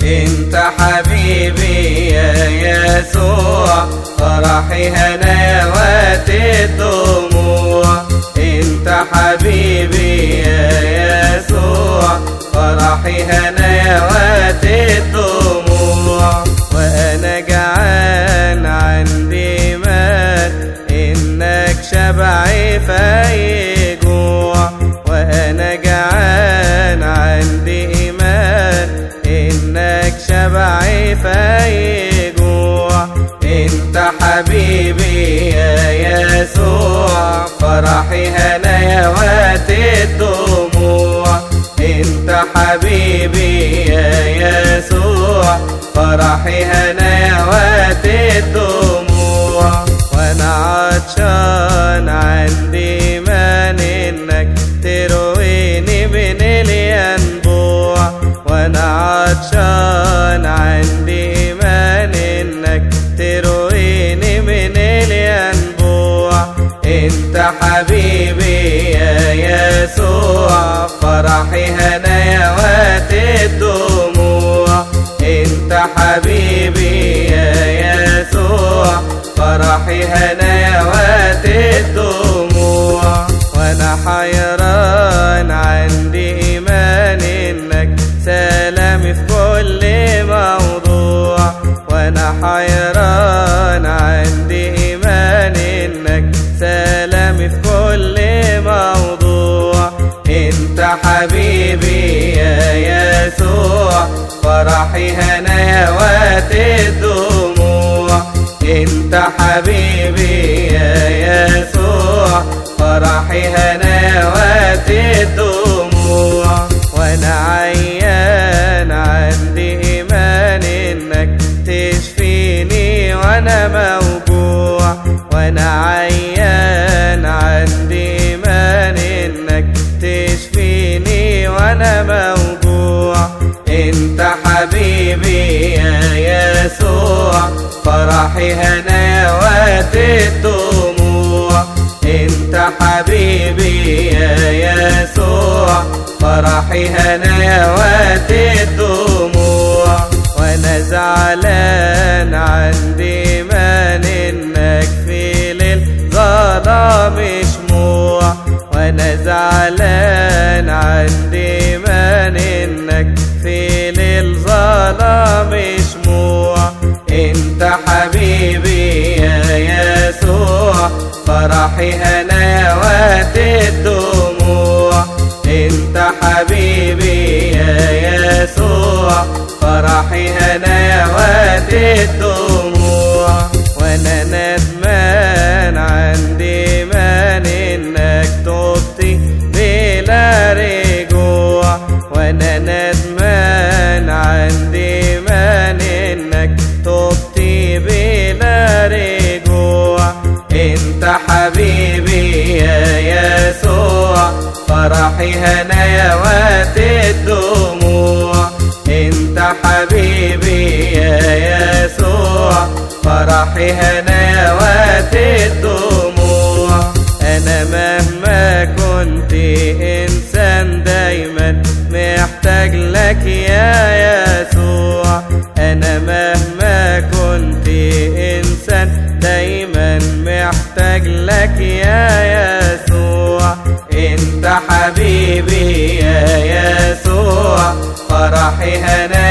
انت حبيبي يا يسوع، فرحي هنوات الدموع. انت حبيبي يا يسوع، فرحي هنوات الدموع. وانا جعان عندي ايمان انك شبعي في جوع. وانا جعان عندي ايمان انك شبعي في جوع. انت حبيبي يا يسوع، فرحي هنوات الدموع. انت حبيبي يا يسوع، فرحي هنوات الدموع. وانا عطشان عندي ايمان انك ترويني من الينبوع. وانا عطشان عندي ايمان انك ترويني من الينبوع. انت حبيبي يا يسوع، فرحي هنوات الدموع. انت حبيبي يا يسوع، فرحي هنوات الدموع. وانا حيران عندي ايمان انك سلامي في كل موضوع. وانا حيران عندي ايمان انك سلامي في كل موضوع. انت حبيبي يا يسوع، فرحي هنوات الدموع. انت حبيبي يا يسوع، فرحي هنوات الدموع. وانا عيان عندي ايمان انك تشفيني وانا موجوع. وانا عيان عندي ايمان انك تشفيني وانا موجوع. انت حبيبي يا يسوع، فرحي هنوات الدموع. انت حبيبي يا يسوع، فرحي هنوات الدموع. وانا زعلان عندي ايمان انك في ليل ظلام شموع. وانا زعلان عندي ايمان انك في ليل ظلام شموع. انت حبيبي يا يسوع، فرحي هنوات الدموع. انت حبيبي يا يسوع، فرحي هنوات الدموع. وانا ندمان عندي ايمان انك تبتي بلا رجوع. وانا ندمان عندي ايمان انك تبتي بلا رجوع. انت حبيبي يا يسوع، فرحي هنوات الدموع. انت حبيبي يا يسوع، فرحي هنوات الدموع. انا مهما كنت انسان دايما محتاج لك يا يسوع. انا مهما كنت انسان دايما محتاج لك يا يسوع. انت حبيبي يا يسوع، فرحي هنوات